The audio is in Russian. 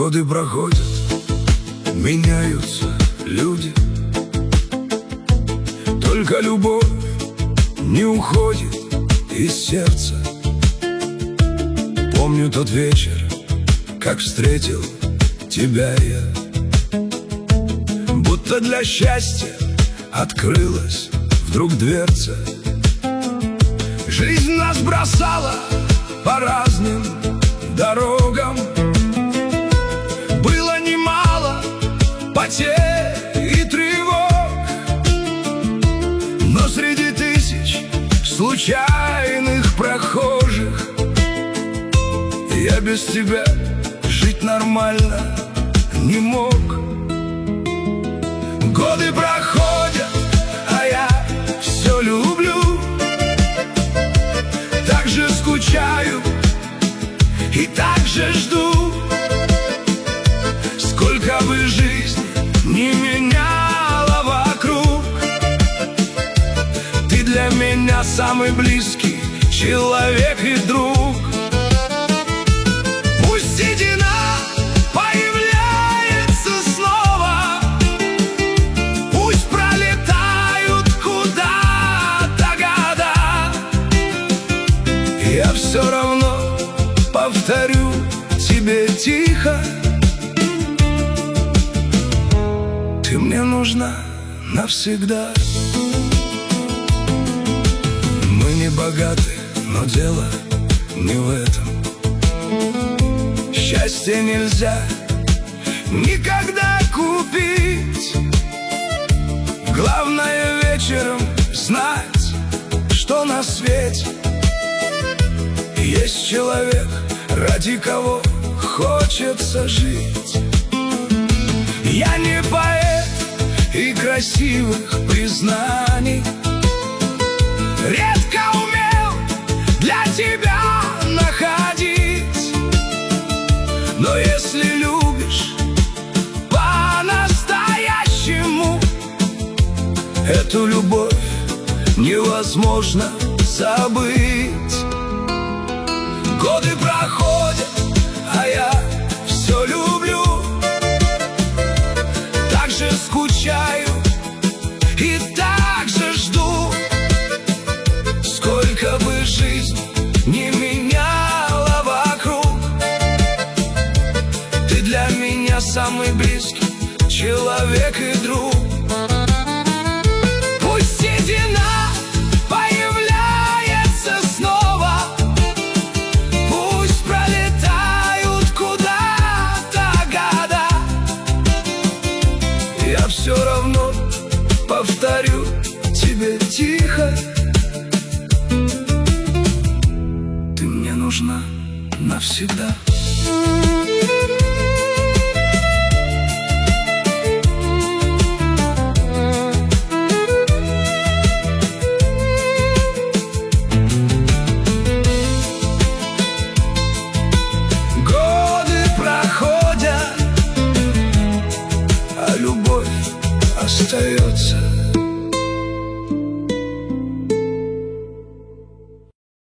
Годы проходят, меняются люди, только любовь не уходит из сердца. Помню тот вечер, как встретил тебя я, будто для счастья открылась вдруг дверца. Жизнь нас бросала по разным дорогам, было немало потерь и тревог, но среди тысяч случайных прохожих я без тебя жить нормально не мог. Годы проходят, а я все люблю, так же скучаю и так же жду. Сколько бы жизнь не меняла вокруг, ты для меня самый близкий человек и друг. Пусть седина появляется снова, пусть пролетают куда-то года, я все равно повторю тебе тихо: ты мне нужна навсегда. Мы не богаты, но дело не в этом. Счастье нельзя никогда купить. Главное вечером знать, что на свете есть человек, ради кого хочется жить. Я не поэт и красивых признаний, редко умел для тебя находить. Но если любишь по-настоящему, эту любовь невозможно забыть. Годы проходят, а я все люблю, так же скучаю и так же жду. Сколько бы жизнь не меняла вокруг, ты для меня самый близкий человек и друг. Пусть седина появляется снова, пусть пролетают куда-то года, я все равно повторю тебе тихо: ты мне нужна навсегда.